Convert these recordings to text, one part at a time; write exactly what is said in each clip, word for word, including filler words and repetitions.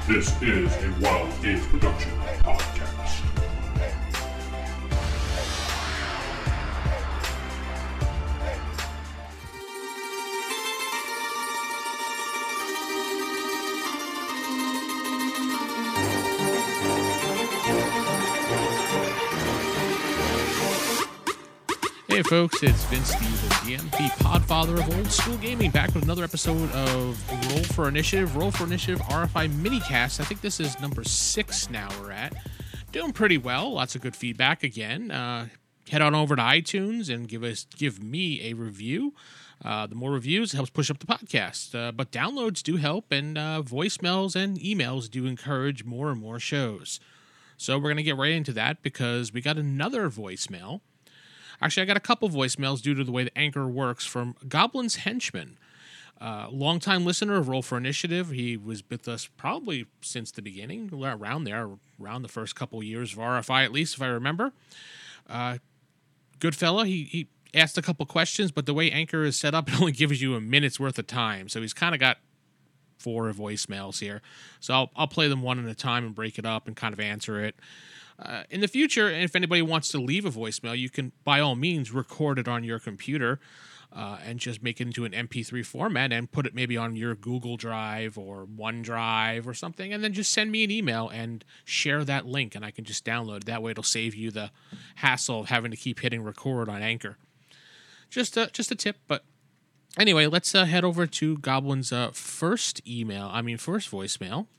This is a Wild Games Production podcast. Hey folks, it's Vince Steve, the M P Podfather of Old School Gaming, back with another episode of Roll for Initiative, Roll for Initiative R F I Minicast. I think this is number six now we're at. Doing pretty well, lots of good feedback again. Uh, head on over to iTunes and give us give me a review. Uh, the more reviews helps push up the podcast, uh, but downloads do help, and uh, voicemails and emails do encourage more and more shows. So we're going to get right into that because we got another voicemail. Actually, I got a couple voicemails due to the way the Anchor works from Goblin's Henchman. Uh, longtime listener of Roll for Initiative. He was with us probably since the beginning, around there, around the first couple years of R F I, at least, if I remember. Uh, good fella. He, he asked a couple questions, but the way Anchor is set up, it only gives you a minute's worth of time. So he's kind of got four voicemails here. So I'll, I'll play them one at a time and break it up and kind of answer it. Uh, in the future, if anybody wants to leave a voicemail, you can, by all means, record it on your computer uh, and just make it into an M P three format and put it maybe on your Google Drive or OneDrive or something, and then just send me an email and share that link, and I can just download it. That way it'll save you the hassle of having to keep hitting record on Anchor. Just a, just a tip, but anyway, let's uh, head over to Goblin's uh, first email, I mean first voicemail.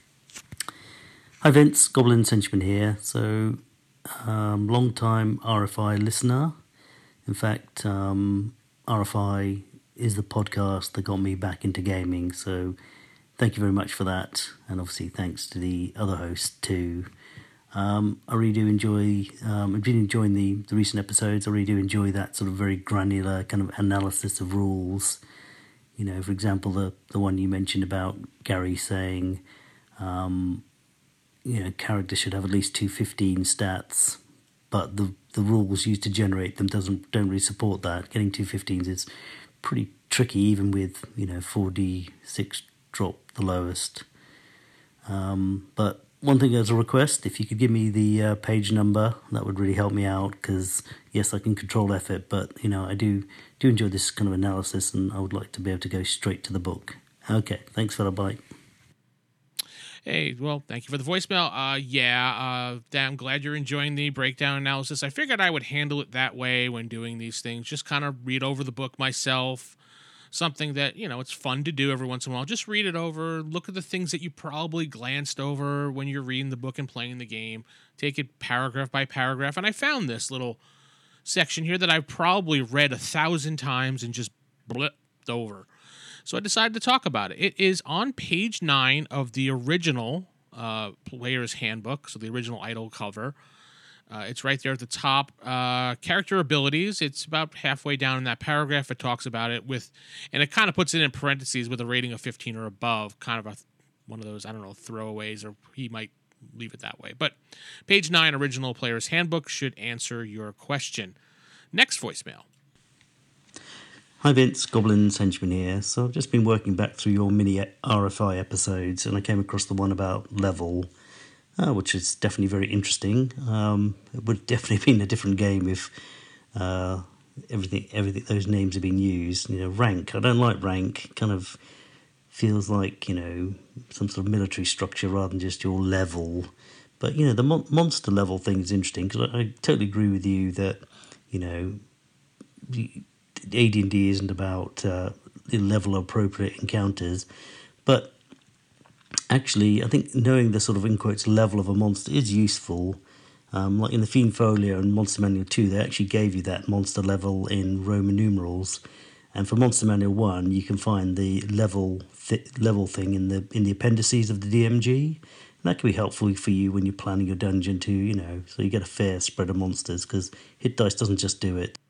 Hi Vince, Goblin Henchman here. So, um, long time R F I listener. In fact, um, R F I is the podcast that got me back into gaming. So, thank you very much for that, and obviously thanks to the other hosts too. Um, I really do enjoy. Um, I've been enjoying the, the recent episodes. I really do enjoy that sort of very granular kind of analysis of rules. You know, for example, the the one you mentioned about Gary saying. Um, You know, characters should have at least two fifteen stats, but the the rules used to generate them doesn't don't really support that. Getting two fifteens is pretty tricky, even with you know four d six drop the lowest. Um, but one thing as a request, if you could give me the uh, page number, that would really help me out. Because yes, I can control F it, but you know I do do enjoy this kind of analysis, and I would like to be able to go straight to the book. Okay, thanks for the bite. Hey, well, thank you for the voicemail. Uh, yeah, uh, I'm glad you're enjoying the breakdown analysis. I figured I would handle it that way when doing these things. Just kind of read over the book myself. Something that, you know, it's fun to do every once in a while. Just read it over. Look at the things that you probably glanced over when you're reading the book and playing the game. Take it paragraph by paragraph. And I found this little section here that I've probably read a thousand times and just blipped over. So I decided to talk about it. It is on page nine of the original uh, Player's Handbook, so the original idle cover. Uh, it's right there at the top. Uh, character abilities, it's about halfway down in that paragraph. It talks about it with, and it kind of puts it in parentheses with a rating of fifteen or above, kind of a, one of those, I don't know, throwaways, or he might leave it that way. But page nine, original Player's Handbook, should answer your question. Next voicemail. Hi Vince, Goblin's Henchman here. So I've just been working back through your mini R F I episodes, and I came across the one about level, uh, which is definitely very interesting. Um, it would have definitely been a different game if uh, everything, everything, those names had been used. You know, rank. I don't like rank. Kind of feels like you know some sort of military structure rather than just your level. But you know, the mon- monster level thing is interesting because I, I totally agree with you that you know. The, A D and D isn't about uh, level appropriate encounters, but actually I think knowing the sort of in quotes level of a monster is useful. Um, like in the Fiend Folio and Monster Manual two, they actually gave you that monster level in Roman numerals, and for Monster Manual one, you can find the level th- level thing in the in the appendices of the D M G. And that can be helpful for you when you're planning your dungeon too, you know, so you get a fair spread of monsters because hit dice doesn't just do it.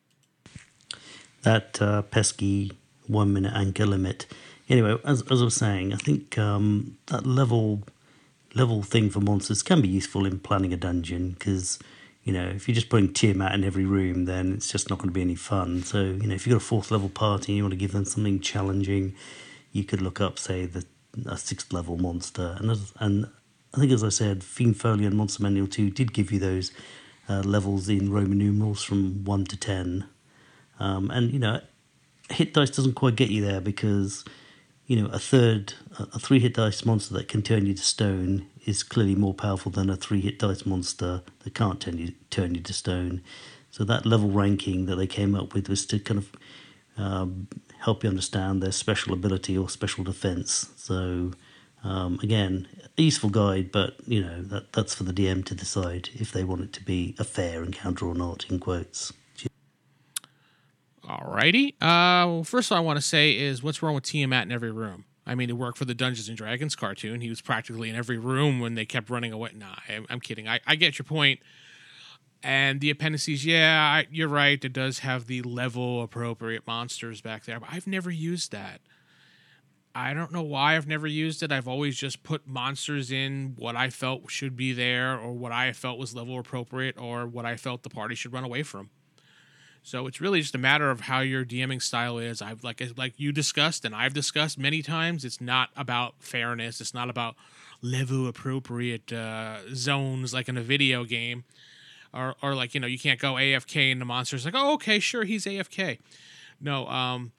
That uh, pesky one minute anchor limit. Anyway, as, as I was saying, I think um, that level level thing for monsters can be useful in planning a dungeon because, you know, if you're just putting Tiamat in every room, then it's just not going to be any fun. So, you know, if you've got a fourth level party and you want to give them something challenging, you could look up, say, the a sixth level monster. And as, and I think, as I said, Fiend Folio and Monster Manual two did give you those uh, levels in Roman numerals from one to ten. Um, and, you know, hit dice doesn't quite get you there because, you know, a third, a three hit dice monster that can turn you to stone is clearly more powerful than a three hit dice monster that can't turn you, turn you to stone. So that level ranking that they came up with was to kind of um, help you understand their special ability or special defense. So, um, again, a useful guide, but, you know, that that's for the D M to decide if they want it to be a fair encounter or not, in quotes. Alrighty. Uh, well, first all I want to say is, what's wrong with Tiamat in every room? I mean, it worked for the Dungeons and Dragons cartoon. He was practically in every room when they kept running away. Nah, I'm, I'm kidding. I, I get your point. And the appendices, yeah, I, you're right. It does have the level appropriate monsters back there, but I've never used that. I don't know why I've never used it. I've always just put monsters in what I felt should be there, or what I felt was level appropriate, or what I felt the party should run away from. So it's really just a matter of how your DMing style is. I've like like you discussed and I've discussed many times. It's not about fairness. It's not about level appropriate uh, zones like in a video game, or or like, you know, you can't go A F K and the monster's like, oh, okay, sure, he's A F K. No, um,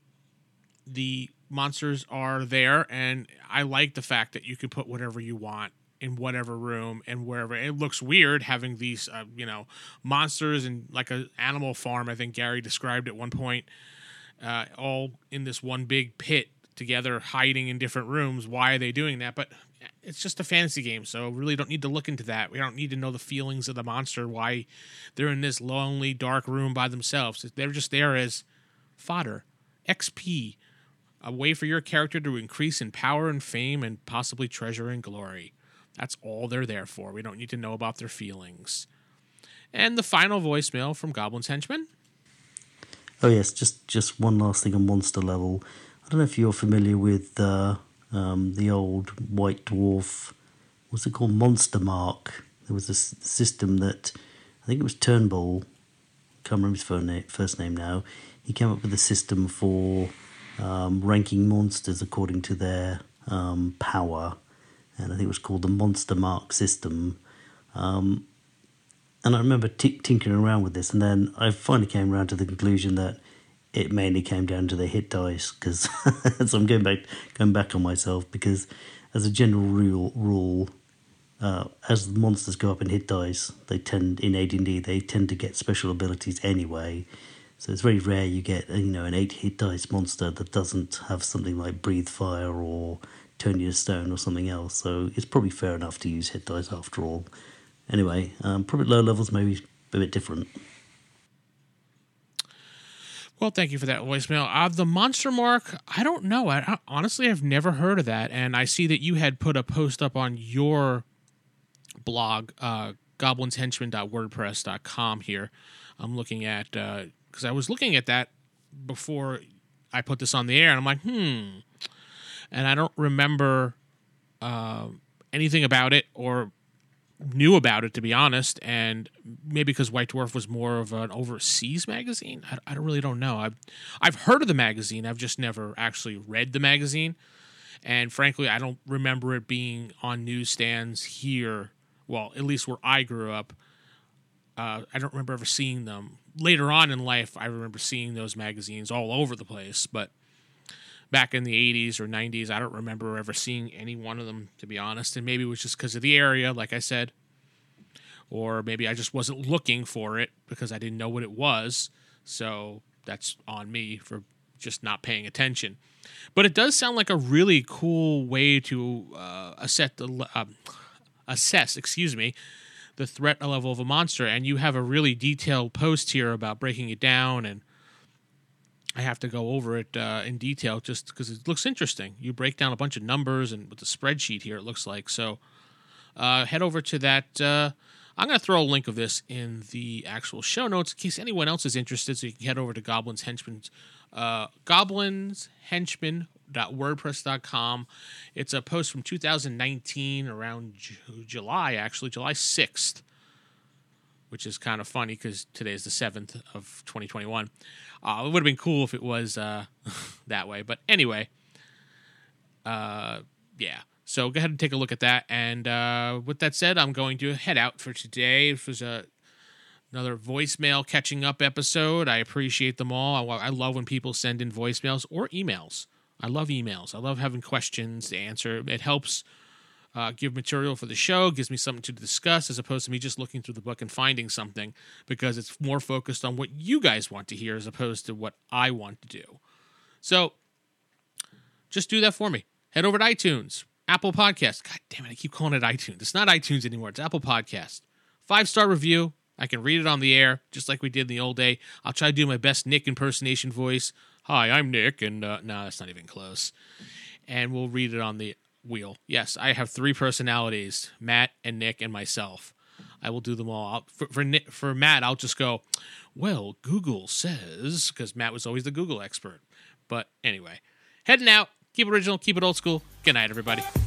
the monsters are there, and I like the fact that you can put whatever you want in whatever room and wherever. It looks weird having these, uh, you know, monsters and like an animal farm. I think Gary described at one point, uh, all in this one big pit together, hiding in different rooms. Why are they doing that? But it's just a fantasy game, so really don't need to look into that. We don't need to know the feelings of the monster, why they're in this lonely, dark room by themselves. They're just there as fodder, X P, a way for your character to increase in power and fame and possibly treasure and glory. That's all they're there for. We don't need to know about their feelings. And the final voicemail from Goblin's Henchman. Oh yes, just just one last thing on monster level. I don't know if you're familiar with uh, um, the old White Dwarf, what's it called, Monster Mark. There was a s- system that, I think it was Turnbull, can't remember his first name, first name now. He came up with a system for um, ranking monsters according to their um, power. And I think it was called the Monster Mark system. Um, and I remember t- tinkering around with this, and then I finally came around to the conclusion that it mainly came down to the hit dice, because so I'm going back going back on myself, because as a general rule, rule uh, as the monsters go up in hit dice, they tend, in A D and D, they tend to get special abilities anyway. So it's very rare you get, you know, an eight hit dice monster that doesn't have something like Breathe Fire or Turn You to Stone or something else. So it's probably fair enough to use hit dice after all. Anyway, um, probably low levels maybe a bit different. Well, thank you for that voicemail. Uh, the Monster Mark, I don't know. I, I, honestly, I've never heard of that. And I see that you had put a post up on your blog, uh, goblins henchman dot wordpress dot com here. I'm looking at, because uh, I was looking at that before I put this on the air, and I'm like, hmm. And I don't remember uh, anything about it or knew about it, to be honest. And maybe because White Dwarf was more of an overseas magazine. I, I really don't know. I've, I've heard of the magazine. I've just never actually read the magazine. And frankly, I don't remember it being on newsstands here. Well, at least where I grew up. Uh, I don't remember ever seeing them. Later on in life, I remember seeing those magazines all over the place. But back in the eighties or nineties, I don't remember ever seeing any one of them, to be honest. And maybe it was just because of the area, like I said. Or maybe I just wasn't looking for it because I didn't know what it was. So that's on me for just not paying attention. But it does sound like a really cool way to uh, assess, the, uh, assess, excuse me, the threat level of a monster. And you have a really detailed post here about breaking it down, and I have to go over it uh, in detail just because it looks interesting. You break down a bunch of numbers, and with the spreadsheet here, it looks like. So uh, head over to that. Uh, I'm going to throw a link of this in the actual show notes in case anyone else is interested, so you can head over to Goblins Henchman, uh, goblins henchman dot wordpress dot com. It's a post from two thousand nineteen, around J- July, actually, July sixth, which is kind of funny because today is the seventh of twenty twenty-one. Uh, it would have been cool if it was uh, that way. But anyway, Uh, yeah. So go ahead and take a look at that. And uh, with that said, I'm going to head out for today. It was a, another voicemail catching up episode. I appreciate them all. I, I love when people send in voicemails or emails. I love emails. I love having questions to answer. It helps uh, give material for the show, gives me something to discuss as opposed to me just looking through the book and finding something, because it's more focused on what you guys want to hear as opposed to what I want to do. So just do that for me. Head over to iTunes, Apple Podcasts. God damn it, I keep calling it iTunes. It's not iTunes anymore. It's Apple Podcasts. Five-star review. I can read it on the air, just like we did in the old day. I'll try to do my best Nick impersonation voice. Hi, I'm Nick, and uh, no, that's not even close. And we'll read it on the wheel. Yes, I have three personalities, Matt and Nick and myself. I will do them all. I'll, for, for, Nick, for Matt, I'll just go, well, Google says, because Matt was always the Google expert. But anyway, heading out. Keep it original, keep it old school. Good night, everybody.